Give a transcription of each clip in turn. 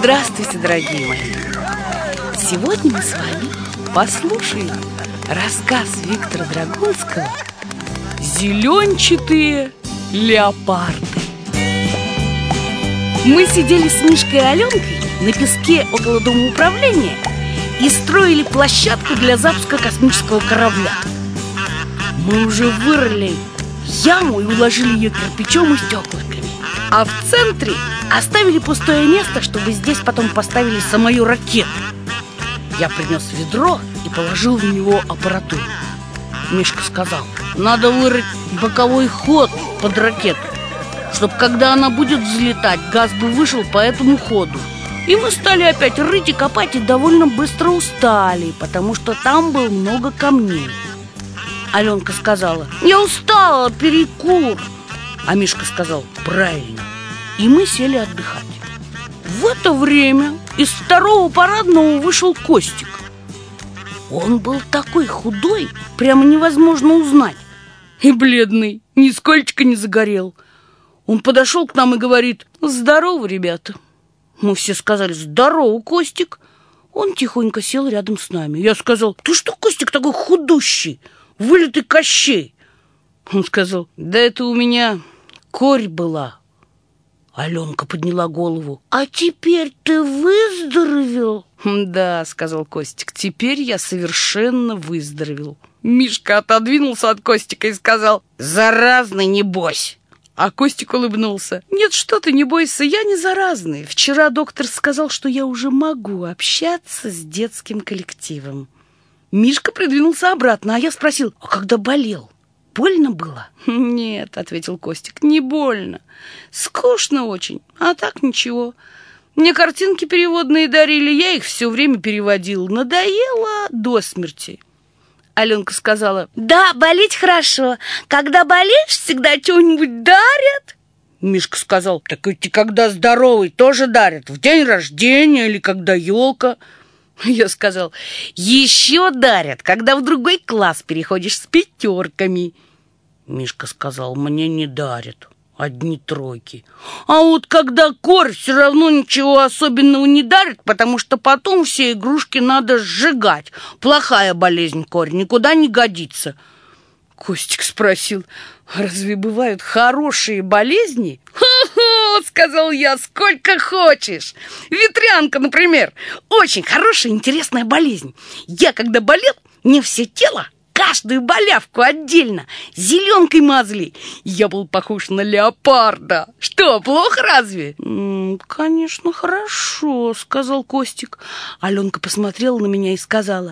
Здравствуйте, дорогие мои! Сегодня мы с вами послушаем рассказ Виктора Драгунского «Зеленчатые леопарды». Мы сидели с Мишкой и Аленкой на песке около дома управления и строили площадку для запуска космического корабля. Мы уже вырыли яму и уложили ее кирпичом и стеклышками, а в центре оставили пустое место, чтобы здесь потом поставили самую ракету. Я принес ведро и положил в него аппаратуру. Мишка сказал: надо вырыть боковой ход под ракету, чтобы когда она будет взлетать, газ бы вышел по этому ходу. И мы стали опять рыть и копать, и довольно быстро устали, потому что там было много камней. Аленка сказала: я устала, перекур. А Мишка сказал: правильно. И мы сели отдыхать. В это время из второго парадного вышел Костик. Он был такой худой, прямо невозможно узнать, и бледный, нисколько не загорел. Он подошел к нам и говорит: здорово, ребята. Мы все сказали: здорово, Костик. Он тихонько сел рядом с нами. Я сказал: ты что, Костик, такой худущий, вылитый Кощей? Он сказал: да это у меня корь была. Аленка подняла голову: а теперь ты выздоровел? Да, сказал Костик, теперь я совершенно выздоровел. Мишка отодвинулся от Костика и сказал: заразный, небось. А Костик улыбнулся: нет, что ты, не бойся, я не заразный. Вчера доктор сказал, что я уже могу общаться с детским коллективом. Мишка придвинулся обратно, а я спросил: а когда болел, больно было? Нет, ответил Костик, не больно. Скучно очень, а так ничего. Мне картинки переводные дарили, я их все время переводил. Надоело до смерти. Аленка сказала: да, болеть хорошо. Когда болеешь, всегда что-нибудь дарят. Мишка сказал: так ведь и когда здоровый, тоже дарят. В день рождения или когда елка. Я сказал: еще дарят, когда в другой класс переходишь с пятерками. Мишка сказал: мне не дарят, одни тройки. А вот когда корь, все равно ничего особенного не дарят, потому что потом все игрушки надо сжигать. Плохая болезнь корь, никуда не годится. Костик спросил: разве бывают хорошие болезни? «Хо-хо!» — сказал я, сколько хочешь. Ветрянка, например, очень хорошая, интересная болезнь. Я когда болел, мне все тело, каждую болявку отдельно зеленкой мазали. Я был похож на леопарда. Что, плохо разве? Конечно, хорошо, сказал Костик. Аленка посмотрела на меня и сказала: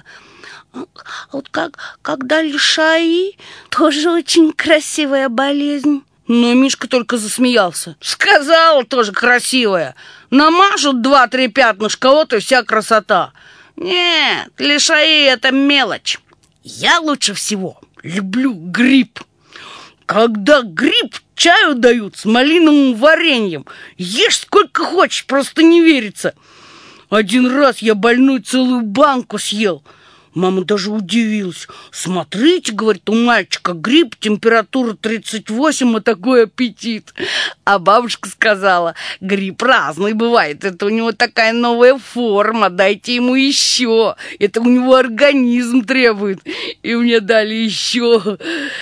вот когда лишаи, тоже очень красивая болезнь. Но Мишка только засмеялся. Сказала, тоже красивая. Намажут 2-3 пятнышка, вот и вся красота. Нет, лишаи — это мелочь. Я лучше всего люблю гриб. Когда гриб чаю дают с малиновым вареньем, ешь сколько хочешь, просто не верится. Один раз я больной целую банку съел. Мама даже удивилась. Смотрите, говорит, у мальчика гриб, температура 38, а такой аппетит. А бабушка сказала: гриб разный бывает, это у него такая новая форма, дайте ему еще, это у него организм требует. И мне дали еще,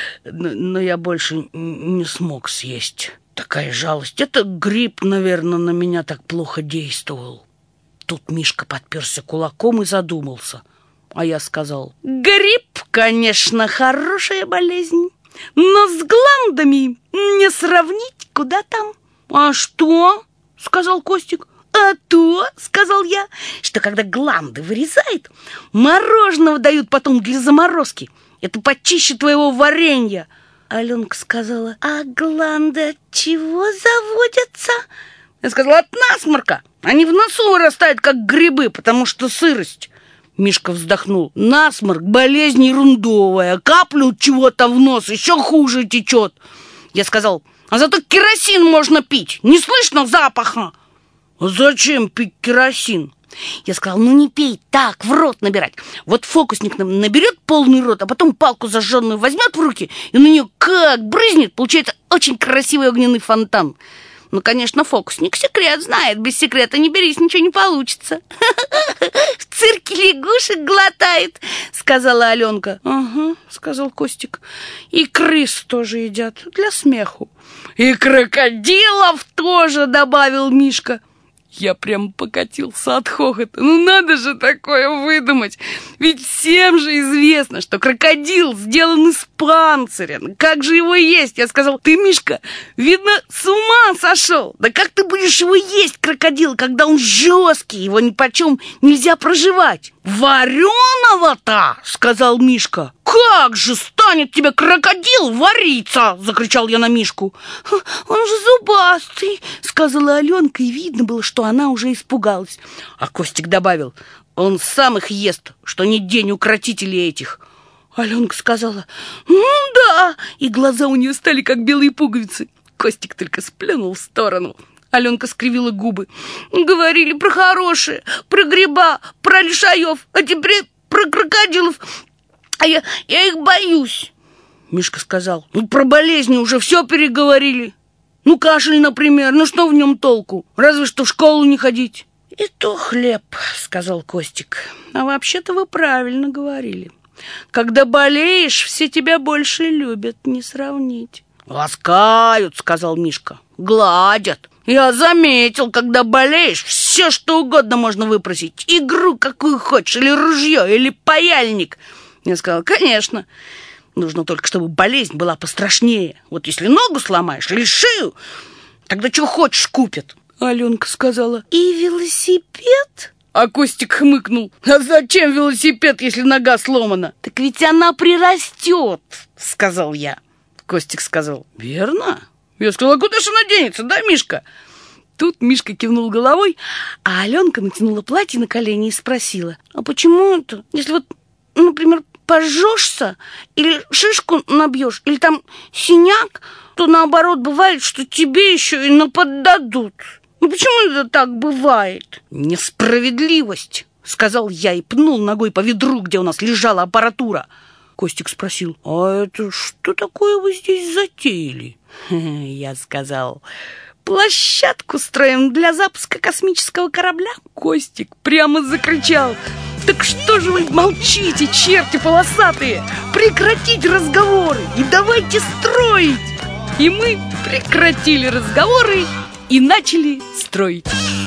но я больше не смог съесть. Такая жалость. Это гриб, наверное, на меня так плохо действовал. Тут Мишка подперся кулаком и задумался. А я сказал: грипп, конечно, хорошая болезнь, но с гландами не сравнить, куда там. А что? Сказал Костик. А то, сказал я, что когда гланды вырезают, мороженого дают потом для заморозки. Это почище твоего варенья. Аленка сказала: а гланды от чего заводятся? Я сказала: от насморка. Они в носу вырастают, как грибы, потому что сырость. Мишка вздохнул. Насморк, болезнь ерундовая. Каплют чего-то в нос, еще хуже течет. Я сказал: а зато керосин можно пить. Не слышно запаха. А зачем пить керосин? Я сказал: ну не пей, так, в рот набирать. Вот фокусник наберет полный рот, а потом палку зажженную возьмет в руки, и на нее как брызнет, получается очень красивый огненный фонтан. Ну, конечно, фокусник секрет знает. Без секрета не берись, ничего не получится. В цирке лягушек глотает, сказала Аленка. Ага, сказал Костик. И крыс тоже едят, для смеху. И крокодилов тоже, добавил Мишка. Я прям покатился от хохота. Ну надо же такое выдумать. Ведь всем же известно, что крокодил сделан из панциря. Как же его есть? Я сказал, ты, Мишка, видно, с ума сошел. Да как ты будешь его есть, крокодил, когда он жесткий, его нипочем нельзя проживать? Вареного-то, сказал Мишка. Как же станет тебе крокодил вариться? Закричал я на Мишку. Он же зубастый, сказала Аленка, и видно было, что она уже испугалась. А Костик добавил, он сам их ест, что не день укротителей этих. Аленка сказала, ну да, и глаза у нее стали как белые пуговицы. Костик только сплюнул в сторону. Аленка скривила губы. Говорили про хорошее, про гриба, про лишаев, а теперь про крокодилов. А я их боюсь. Мишка сказал, ну про болезни уже все переговорили. Ну кашель, например, ну что в нем толку? Разве что в школу не ходить. И то хлеб, сказал Костик. А вообще-то вы правильно говорили. Когда болеешь, все тебя больше любят, не сравнить. Ласкают, сказал Мишка, гладят. Я заметил, когда болеешь, все что угодно можно выпросить. Игру какую хочешь, или ружье, или паяльник. Я сказал, конечно. Нужно только, чтобы болезнь была пострашнее. Вот если ногу сломаешь или шею, тогда что хочешь купят. Аленка сказала, и велосипед? А Костик хмыкнул. А зачем велосипед, если нога сломана? Так ведь она прирастет, сказал я. Костик сказал, верно? Я сказала, куда же она денется, да, Мишка? Тут Мишка кивнул головой, а Аленка натянула платье на колени и спросила, а почему это, если вот, например, пожжешься или шишку набьешь, или там синяк, то наоборот бывает, что тебе еще и наподдадут. Ну почему это так бывает? Несправедливость, сказал я и пнул ногой по ведру, где у нас лежала аппаратура. Костик спросил, а это что такое вы здесь затеяли? Я сказал, площадку строим для запуска космического корабля. Костик прямо закричал, так что же вы молчите, черти полосатые? Прекратить разговоры и давайте строить. И мы прекратили разговоры и начали строить.